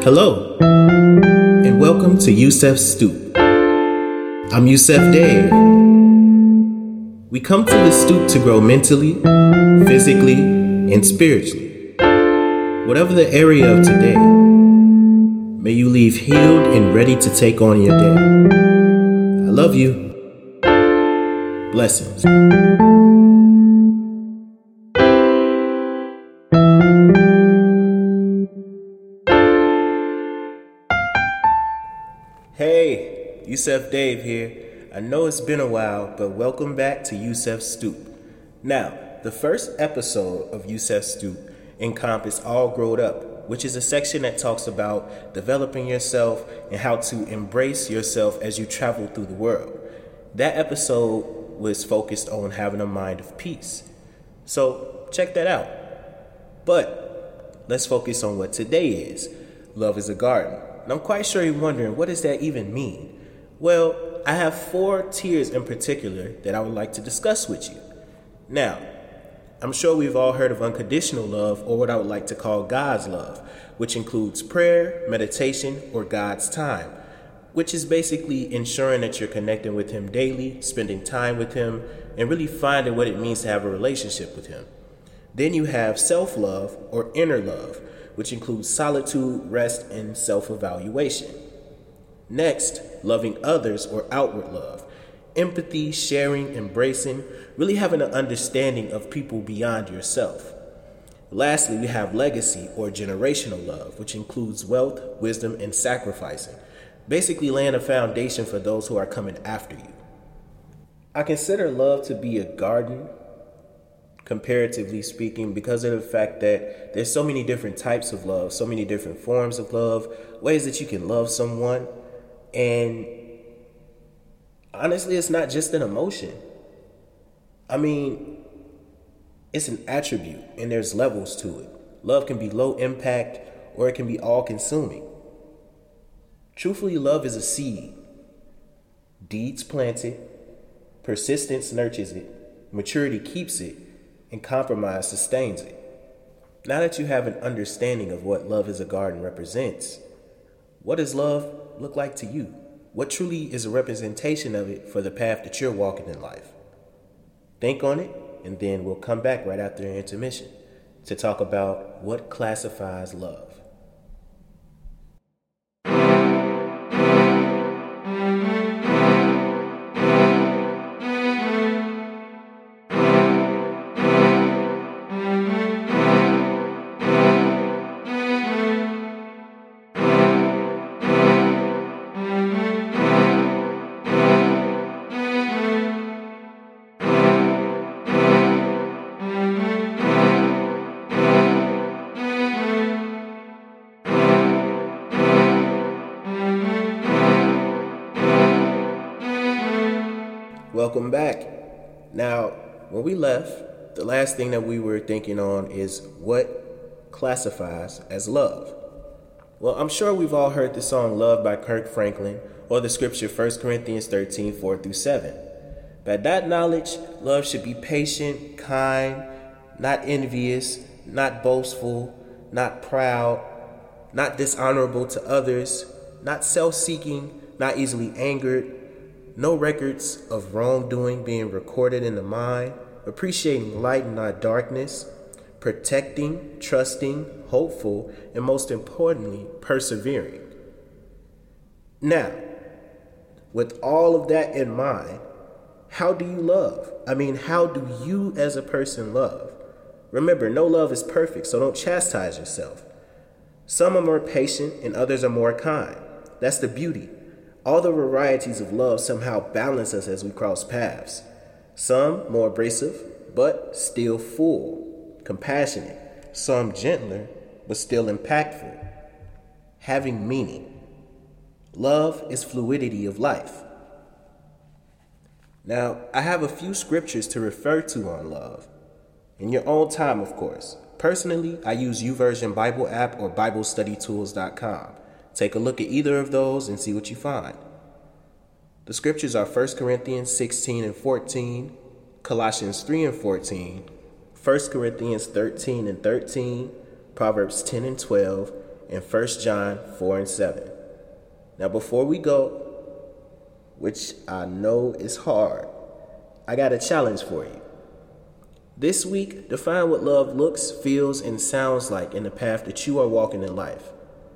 Hello, and welcome to Yusef Stoop. I'm Yusef Dave. We come to the stoop to grow mentally, physically, and spiritually. Whatever the area of today, may you leave healed and ready to take on your day. I love you. Blessings. Hey, Yusef Dave here. I know it's been a while, but welcome back to Yusef Stoop. Now, the first episode of Yusef Stoop encompassed All Growed Up, which is a section that talks about developing yourself and how to embrace yourself as you travel through the world. That episode was focused on having a mind of peace. So, check that out. But let's focus on what today is. Love is a garden. And I'm quite sure you're wondering, what does that even mean? Well, I have 4 tiers in particular that I would like to discuss with you. Now, I'm sure we've all heard of unconditional love, or what I would like to call God's love, which includes prayer, meditation, or God's time, which is basically ensuring that you're connecting with Him daily, spending time with Him, and really finding what it means to have a relationship with Him. Then you have self-love, or inner love, which includes solitude, rest, and self-evaluation. Next, loving others, or outward love. Empathy, sharing, embracing, really having an understanding of people beyond yourself. Lastly, we have legacy, or generational love, which includes wealth, wisdom, and sacrificing. Basically laying a foundation for those who are coming after you. I consider love to be a garden, comparatively speaking, because of the fact that there's so many different types of love, so many different forms of love, ways that you can love someone. And honestly, it's not just an emotion. I mean, it's an attribute, and there's levels to it. Love can be low impact, or it can be all consuming. Truthfully, love is a seed. Deeds planted, persistence nurtures it, maturity keeps it, and compromise sustains it. Now that you have an understanding of what love as a garden represents, what does love look like to you? What truly is a representation of it for the path that you're walking in life? Think on it, and then we'll come back right after the intermission to talk about what classifies love. Welcome back. Now, when we left, the last thing that we were thinking on is what classifies as love. Well, I'm sure we've all heard the song Love by Kirk Franklin, or the scripture 1 Corinthians 13, 4-7. By that knowledge, love should be patient, kind, not envious, not boastful, not proud, not dishonorable to others, not self-seeking, not easily angered, no records of wrongdoing being recorded in the mind, appreciating light and not darkness, protecting, trusting, hopeful, and most importantly, persevering. Now, with all of that in mind, how do you love? How do you as a person love? Remember, no love is perfect, so don't chastise yourself. Some are more patient and others are more kind. That's the beauty. All the varieties of love somehow balance us as we cross paths. Some more abrasive, but still full, compassionate. Some gentler, but still impactful, having meaning. Love is fluidity of life. Now, I have a few scriptures to refer to on love. In your own time, of course. Personally, I use YouVersion Bible app or BibleStudyTools.com. Take a look at either of those and see what you find. The scriptures are 1 Corinthians 16 and 14, Colossians 3 and 14, 1 Corinthians 13 and 13, Proverbs 10 and 12, in 1 John 4 and 7. Now, before we go, which I know is hard, I got a challenge for you. This week, define what love looks, feels, and sounds like in the path that you are walking in life.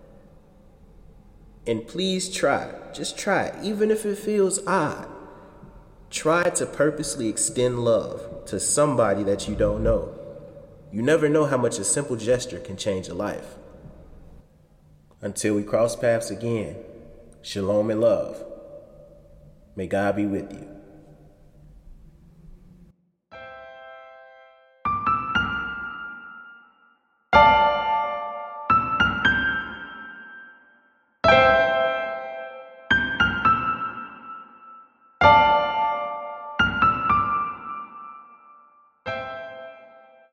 And please just try, even if it feels odd. Try to purposely extend love to somebody that you don't know. You never know how much a simple gesture can change a life. Until we cross paths again, shalom and love. May God be with you.